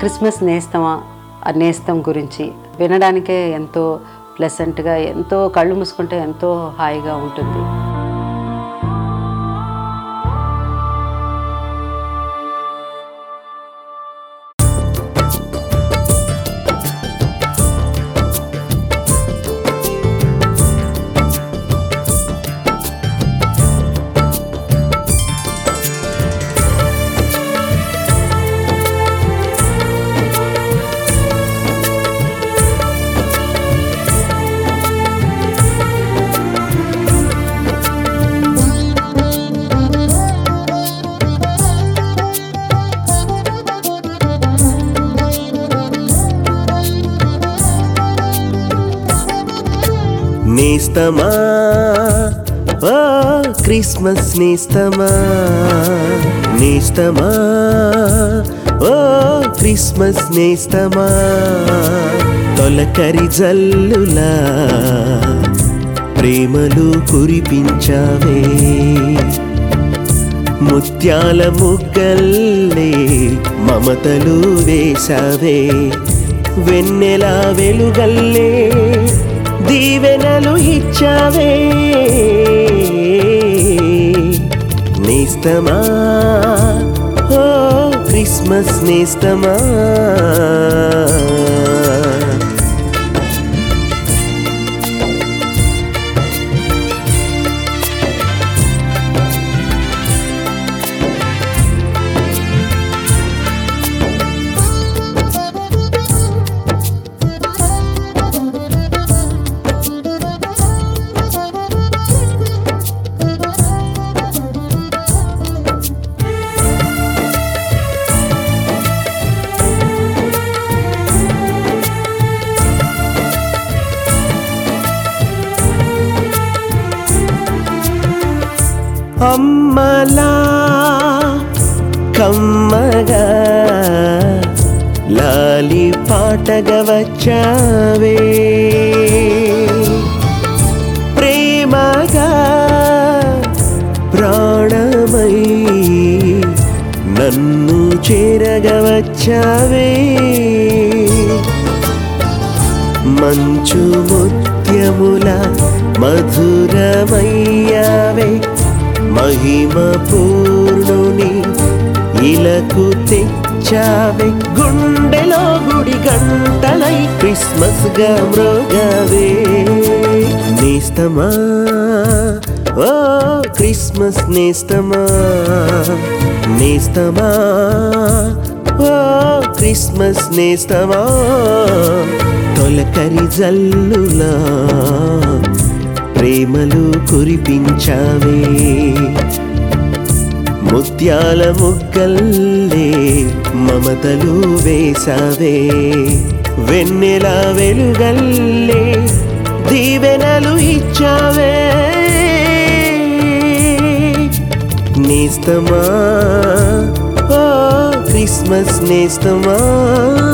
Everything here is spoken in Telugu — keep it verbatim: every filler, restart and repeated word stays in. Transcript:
క్రిస్మస్ నేస్తమా ఆ నేస్తం గురించి వినడానికే ఎంతో ప్లెసెంట్గా, ఎంతో కళ్ళు మూసుకుంటే ఎంతో హాయిగా ఉంటుంది. నేస్తమా ఓ క్రిస్మస్ నేస్తమా, నేస్తమా ఓ క్రిస్మస్ నేస్తమా, తొలకరి జల్లులా ప్రేమలు కురిపించావే, ముత్యాల ముగ్గల్లే మమతలు వేసావే, వెన్నెల వెలుగల్లే దీవెనలు ఇచ్చావే. నేస్తమా ఓ క్రిస్మస్ నేస్తమా, అమ్మలా కమ్మగా లాలి పాటగా వచ్చావే, ప్రేమగా ప్రాణమై నన్ను చేరగా వచ్చావే, మంచు ముత్యముల మధురమయ్యావే, మహిమ పూర్ణుని ఇలకు తెచ్చావే, గుండెలో గుడి గంటలై క్రిస్మస్ గా మ్రోగావే. నేస్తమా ఓ క్రిస్మస్ నేస్తమా, నేస్తమా ఓ క్రిస్మస్ నేస్తమా, తొలకరి జల్లులా ప్రేమలు కురిపించావే, ముత్యాల ముగ్గల్లే మమతలు వేసావే, వెన్నెల వెలుగల్లే దీవెనలు ఇచ్చావే. నేస్తమా ఓ క్రిస్మస్ నేస్తమా.